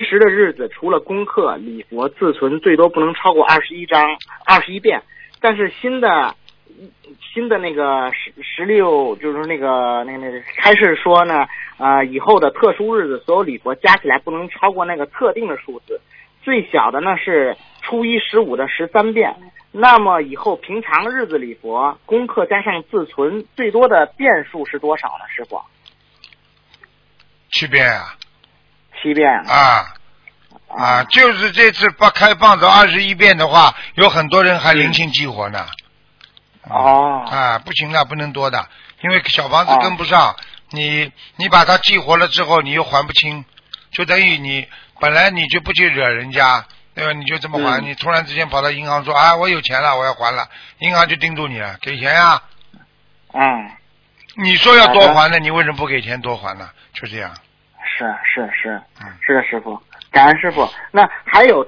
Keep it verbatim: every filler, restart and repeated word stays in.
时的日子，除了功课、礼佛、自存，最多不能超过二十一章、二十一遍。但是新的新的那个十十六，就是那个那个那个开示说呢，呃，以后的特殊日子，所有礼佛加起来不能超过那个特定的数字。最小的呢是初一十五的十三遍。那么以后平常日子礼佛功课加上自存，最多的遍数是多少呢？师傅？ 七遍啊。 七遍啊啊！就是这次把开放到二十一遍的话，有很多人还灵性激活呢。 哦。 啊，不行了，不能多的，因为小房子跟不上，哦、你你把它激活了之后，你又还不清，就等于你本来你就不去惹人家，对吧？你就这么还，嗯、你突然之间跑到银行说啊，我有钱了，我要还了，银行就盯住你了，给钱呀。 嗯。 你说要多还的，你为什么不给钱多还呢？就这样。 是是是，是的，师傅，感恩师傅。那还有